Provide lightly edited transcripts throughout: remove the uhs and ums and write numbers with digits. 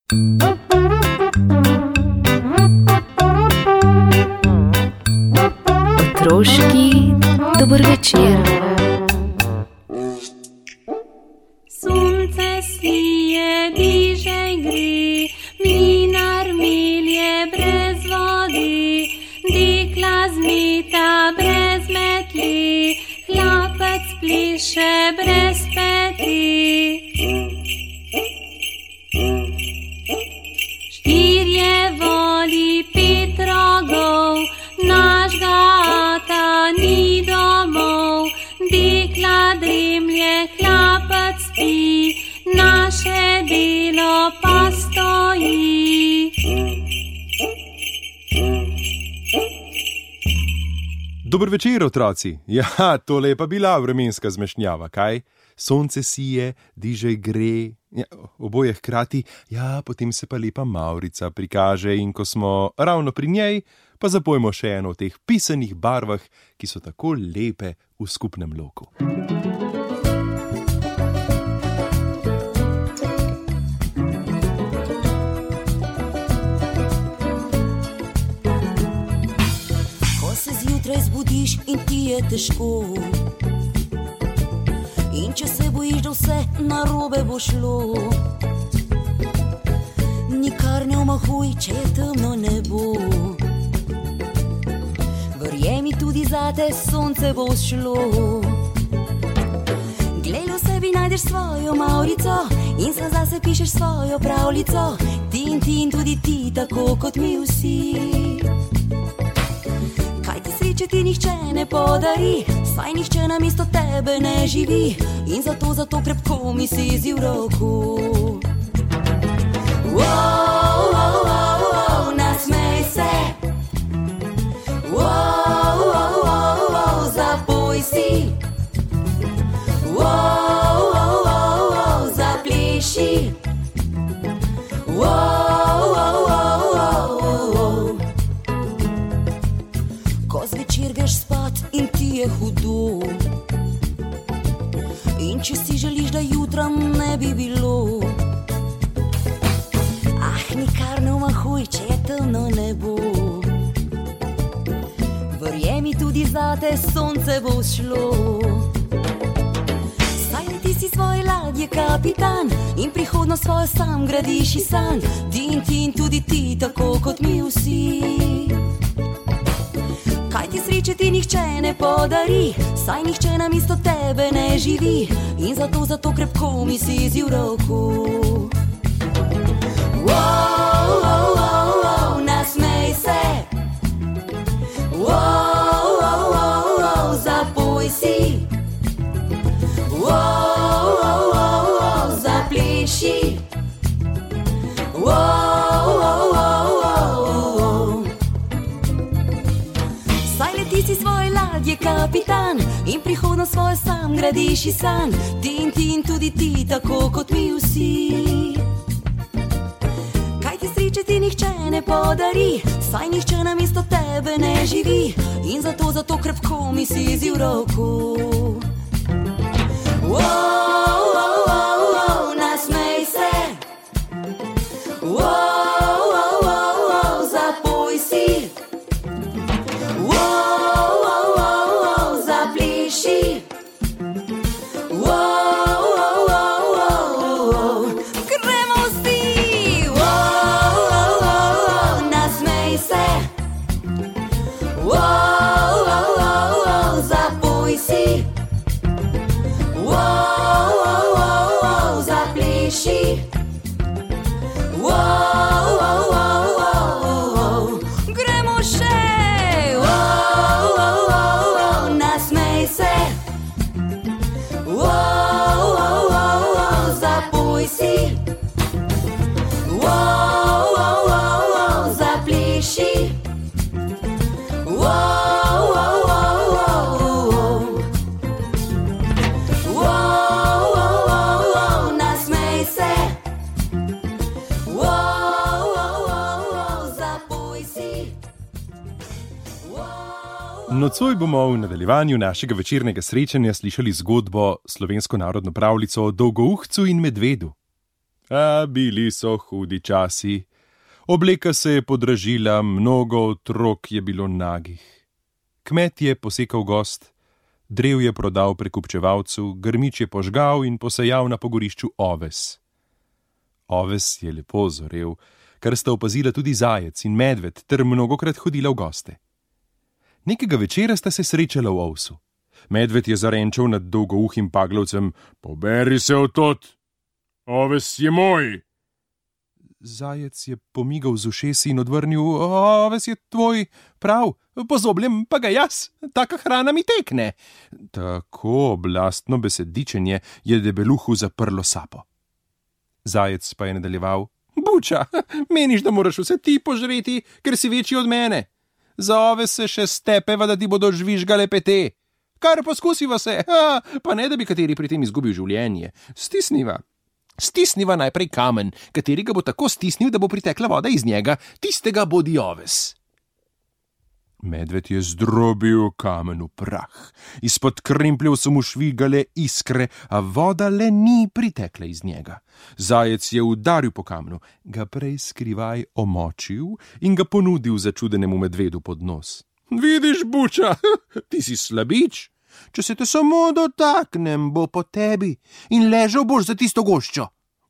Otroški dober večer. Sonce sije, dižej gre, mlinar melje brez vode, dekla zmeta brez metli, hlapec pleše brez peti. Štirje voli, 5 rogov, našega ata ni domov, dekla dremlje, hlapec spi, naše delo pa stoji. Dober večer, otroci. Ja, tole je pa bila vremenska zmešnjava, kaj? Sonce sije, dižej gre, ja, oboje hkrati, ja, potem se pa lepa mavrica prikaže in ko smo ravno pri njej, pa zapojmo še eno v teh pisanih barvah, ki so tako lepe v skupnem loku. Ko se zjutraj zbudiš in ti je težko, in če se bojiš, da vse narobe bo šlo, nikar ne omahuj, če je temno nebo. Verjemi, tudi zate sonce bo vzšlo. Glej, v sebi najdeš svojo mavrico in sam zase pišeš svojo pravljico. Tin, tudi ti, tako kot mi vsi. Kaj ti sreče ti nihče ne podari, saj nihče namesto tebe ne živi, in zato krepko mi sezi v roku. Nasmej se, zapoj si, zapleši, ko zvečer greš spat in ti je hudo, in če si želiš, da jutra ne bi bilo, nikar ne omahuj, če je temno nebo. Verjemi, tudi zate sonce bo vzšlo. Saj ti si svoje ladje kapitan in prihodnost svojo sam gradiš iz sanj. Tin, tudi ti, tako kot mi vsi. Kaj ti sreče ti nihče ne podari, saj nihče namesto tebe ne živi, in zato krepko mi sezi v roku. Nasmej se, zapoj si, zapleši, saj leti si svoje ladje kapitan in prihodnost svojo sam gradiš iz sanj. Tin, tudi ti, tako kot mi vsi. Če ti nihče ne podari, saj nihče namesto tebe ne živi, in zato krepko mi sezi v roku. Nasmej se, zapoj si, zapleši, gremo še. Nasmej se, zapoj si, zapleši, nasmej se. Nocoj bomo v nadaljevanju našega večernega srečanja slišali zgodbo, slovensko narodno pravljico o dolgouhcu in medvedu. A bili so hudi časi. Obleka se je podražila, mnogo otrok je bilo nagih. Kmet je posekal gozd, drev je prodal prekupčevalcu, grmič je požgal in posejal na pogorišču oves. Oves je lepo zorel, kar sta opazila tudi zajec in medved ter mnogokrat hodila v goste. Nekega večera sta se srečala v ovsu. Medved je zarenčal nad dolgouhim paglavcem: "Poberi se odtot, oves je moj." Zajec je pomigal z ušesi in odvrnil: "Oves je tvoj, prav, pozobljem pa ga jaz, taka hrana mi tekne." Tako oblastno besedičenje je debeluhu zaprlo sapo. Zajec pa je nadaljeval: "Buča, meniš, da moraš vse ti požreti, ker si večji od mene? Za oves se še stepeva, da ti bodo žvižgale pete. Kar poskusiva se, pa ne da bi kateri pri tem izgubil življenje. Stisniva najprej kamen, katerega bo tako stisnil, da bo pritekla voda iz njega, tistega bodi oves." Medved je zdrobil kamen v prah. Izpod krempljev so mu švigale iskre, a voda le ni pritekla iz njega. Zajec je udaril po kamnu, ga prej skrivaj omočil in ga ponudil začudenemu medvedu pod nos. "Vidiš, Buča, ti si slabič. Če se te samo dotaknem, bo po tebi in ležal boš za tisto goščo."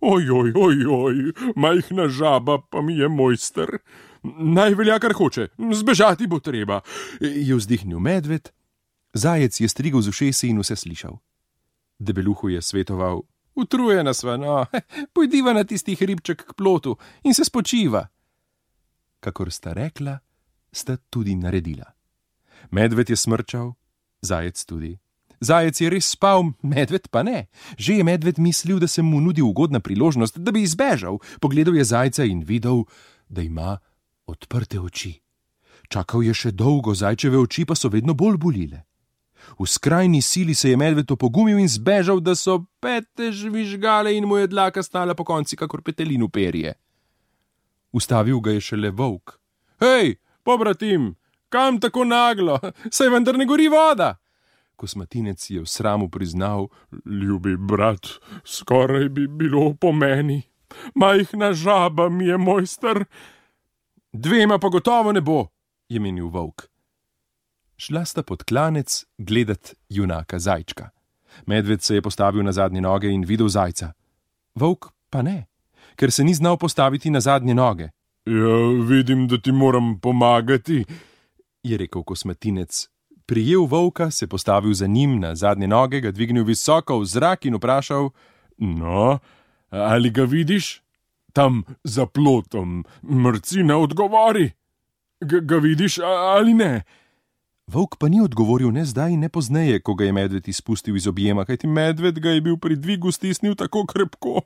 Oj, majhna žaba pa mi je mojster. Naj velja, kar hoče, zbežati bo treba," je vzdihnil medved. Zajec je strigel z ušesi in vse slišal. Debeluhu je svetoval: "Utrujena sva, no, pojdiva na tisti hribček k plotu in se spočiva." Kakor sta rekla, sta tudi naredila. Medved je smrčal, zajec tudi. Zajec je res spal, medved pa ne. Že je medved mislil, da se mu nudi ugodna priložnost, da bi izbežal. Pogledal je zajca in videl, da ima odprte oči. Čakal je še dolgo, zajčeve oči pa so vedno bolj bolile. V skrajni sili se je medved opogumil in zbežal, da so pete žvižgale in mu je dlaka stala po konci kakor petelinu perje. Ustavil ga je šele volk. "Hej, pobratim, kam tako naglo? Saj vendar ne gori voda." Kosmatinec je v sramu priznal: "Ljubi brat, skoraj bi bilo po meni. Majhna žaba mi je mojster." "Dvema pa gotovo ne bo," je menil volk. Šla sta pod klanec gledat junaka zajčka. Medved se je postavil na zadnje noge in videl zajca. Volk pa ne, ker se ni znal postaviti na zadnje noge. "Ja, vidim, da ti moram pomagati," je rekel kosmatinec. Prijel volka, se postavil za njim na zadnje noge, ga dvignil visoko v zrak in vprašal: "No, ali ga vidiš? Tam za plotom, mrcina, odgovori. Ga vidiš ali ne?" Volk pa ni odgovoril ne zdaj, ne pozneje, ko ga je medved izpustil iz objema, kajti medved ga je bil pri dvigu stisnil tako krepko,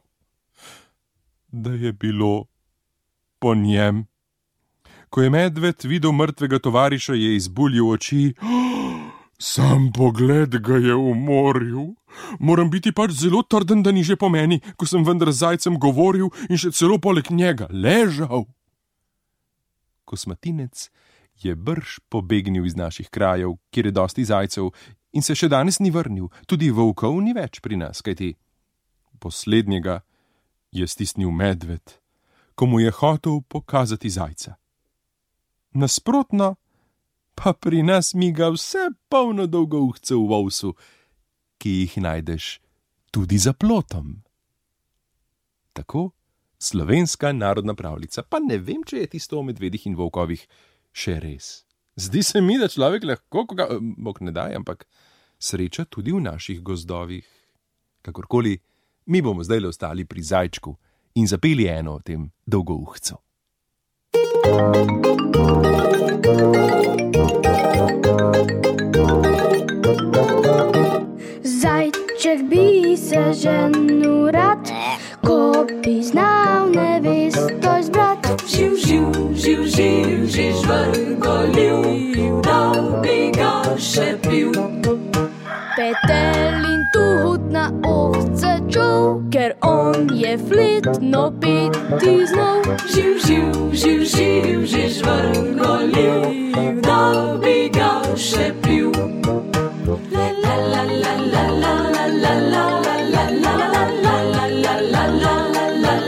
da je bilo po njem. Ko je medved videl mrtvega tovariša, je izbuljil oči. "Sam pogled ga je umoril. Moram biti pač zelo trden, da ni že po meni, ko sem vendar z zajcem govoril in še celo poleg njega ležal." Kosmatinec je brž pobegnil iz naših krajev, kjer je dosti zajcev, in se še danes ni vrnil. Tudi volkov ni več pri nas, kajti poslednjega je stisnil medved, ko mu je hotel pokazati zajca. Nasprotno pa pri nas miga vse polno dolgouhcev v ovsu, ki jih najdeš tudi za plotom. Tako slovenska narodna pravljica, pa ne vem, če je tisto o medvedih in volkovih še res. Zdi se mi, da človek lahko, koga, bog ne daj, ampak sreča tudi v naših gozdovih. Kakorkoli, mi bomo zdaj ostali pri zajčku in zapeli eno o tem dolgouhcu. Zajček bi se ženil rad, ko bi znal nevesto izbrat. Živ, živ, živ, živ, živ, žvrgoljiv, da bi ga še pil. Petel in tuhut na ovce čul, ker on je fletno peti znal. Živ, živ, živ, živ, živ, žvrgoljiv, da bi ga še pil. La la la la la la la la la la la la la la la la la la la.